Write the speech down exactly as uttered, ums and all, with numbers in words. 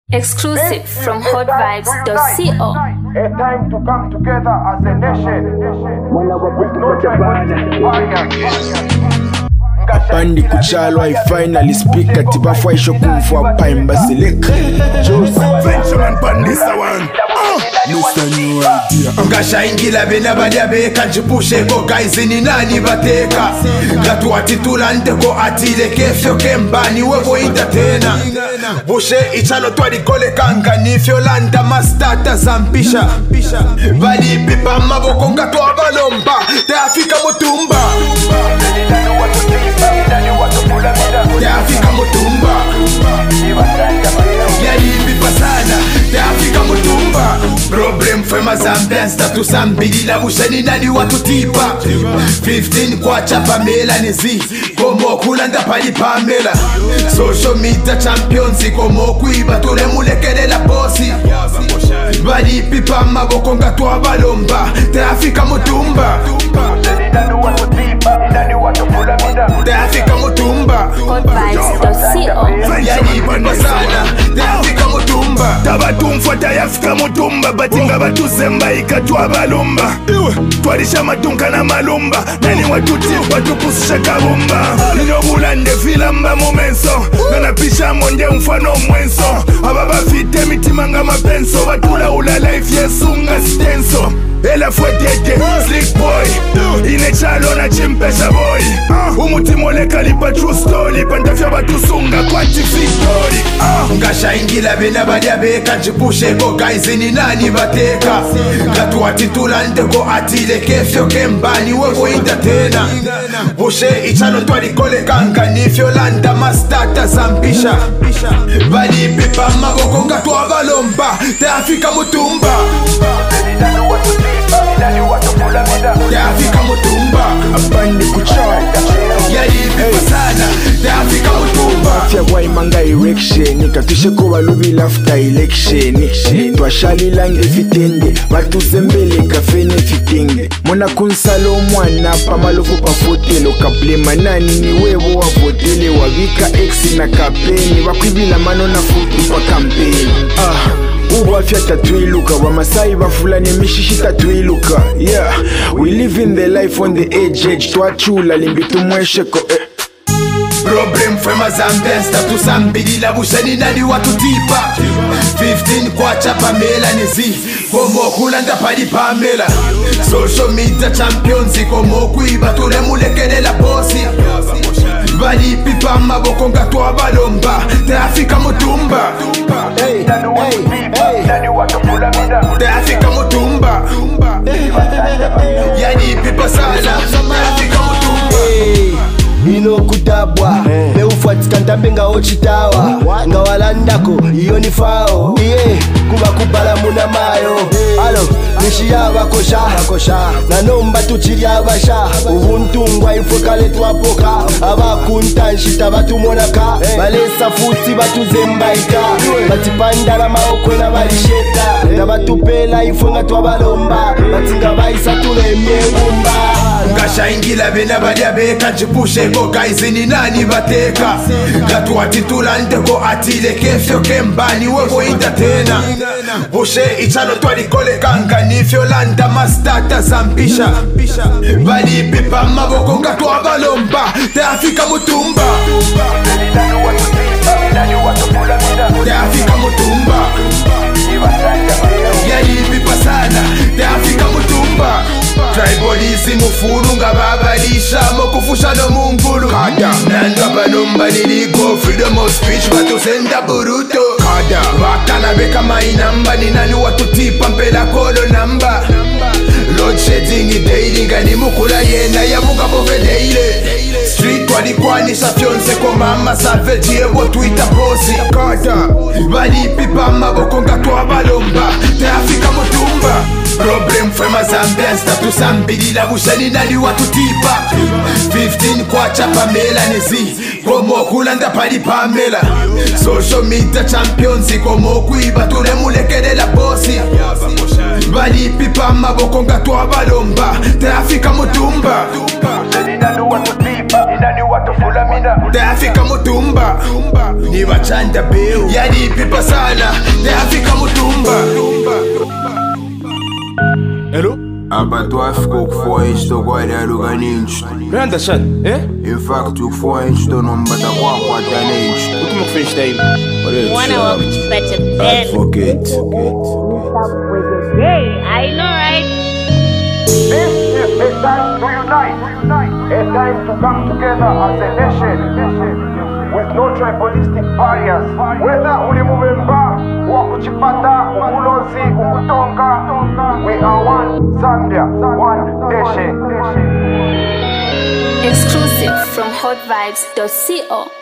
Exclusive from hot vibes dot co. A time to come together as a nation with no tribalism. Pandi kuchalo I finally speak ati bafwa isho kumfwa paimba seleka Joseph Benjamin Pandisa one Mister New Idea Ngasha ingila bena badia beka njipushe ko guys ni nani bateka Gatu atitula ndeko atile kefyo kembani wevo ita tena Bushe ichalo twadi kole kanga nifyo landa mastata zampisha Vali pipa maboko ngatu abalomba Te Afrika mutumba Te Afrika mutumba Yali pipa sana Te Afrika mutumba Problem fema zambian status ambili la busheni nani watu tipa fifteen kwa chapa mela nizi Komo kulanda pali pamela Social media champions Komo kuiba tule mulekele la bosi Bali pipa maboko ngatu abalomba Te Afrika mutumba Te Afrika mutumba hot vibes dot co. Yani pipa sana Te Afrika mutumba Tabatumfwa ta Afrika mutumba Batinga batuzemba ikatwa balumba Twalisha matunka na malumba Nani watuti watukusisha kabumba Nino bulande filamba momenso Nanapisha monde mfano mwenso Ababa fite mitimanga mapenso Batula ula life yesunga stenso Ela fwetete, slick boy Ine chalo na chimpesha boy Umutimo leka lipa true story Pantafya batusunga kwa victory Ngasha ingila bena badia beka njipushe ko guys ni nani bateka Gatu atitula ndeko atile kefyo kembani wevo ita tena Bushe ichalo twadi kole kanga nifyo landa mastata zampisha Vali pipa maboko ngatu abalomba Te Afrika mutumba Te Afrika mutumba Pandi kuchalo Yali pipa sana Te Afrika mutumba Fya kwa imanga erection Katushe ko balubi after election Twashali lange fitende Batuzembele kafene fitenge Mona kunsalo mwana Pamalofu pa fotelo Kablema nani ni wevo wa fotele Wavika ex na kapeni Wakwibila mano na futu pa kampeni Ah Uwa fya tatuiluka Wamasai bafulani mishishi tatuiluka Yeah We live in the life on the edge edge Twachula limbitu mwesheko eh. Problem fema zambian status ambili la busheni nani watu tipa fifteen kwa chapa mela nizi Komo kulanda pali pamela Social media champions Komo kuiba tule mulekele la bosi Bali pipa maboko ngatu abalomba Te Afrika mutumba Hey, hey, hey. Te Afrika mutumba Yani pipa sana Te Afrika mutumba Ino kutabwa Beufuatika ntambenga ochitawa Nga walandako iyo ni fao Iye kuba kubala muna mayo Alo nishi abakosha Nanomba tuchiri abasha Ubuntungwa ifwe kale twapoka Abakuntanshita batumonaka Balesa futi batuzembaika Batipandala maokwe na balisheta Nabatupela ifwe nga twabalomba Batinga baisa tulemye ngumba Ngasha ingila bena badia beka njipushe ko guys ni nani bateka Gatu atitula ndeko atile kefyo kembani wevo ita tena Bushe ichalo twadi kole kanga nifyo landa mastata zampisha Vali pipa maboko ngatu abalomba Te Afrika mutumba Te Afrika mutumba Yali pipa sana Te Afrika mutumba Tribalism ufuru nga babalisha Mokufusha no mungulu Kada Nandwa banomba niliko Freedom of speech batusenda buruto Kada Wakana beka mainamba Ninani watu tipa mpela kolo namba Load shedding daily Ngani mukula yena ya muka bove daily Street walikwanisha fyonse kwa mama Savage yebo Twitter posi Kada Bali pipa maboko ngatu abalomba Te Afrika mutumba Problem fema zambian status ambili la busheni nani watu tipa fifteen kwa chapa mela nizi Komo kulanda pali pamela Social media champions Komo kuiba tule mulekele la bosi Bali pipa maboko ngatu abalomba Te Afrika mutumba Te Afrika mutumba Ni wachanda beo Yani pipa sana but to Africa four inch to go there look an inch. You understand? Eh? In fact, took four inch to number but a one quarter an inch. What do you finish time? Wanna walk with better Ben. Forget. Hey, I know, right? This is a time to unite, a time to come together as a nation, with no tribalistic barriers. Whether uli muvemba, wakuchipata, umulozi, umutonga, we are one Zambia, one nation. Exclusive from hot vibes dot co.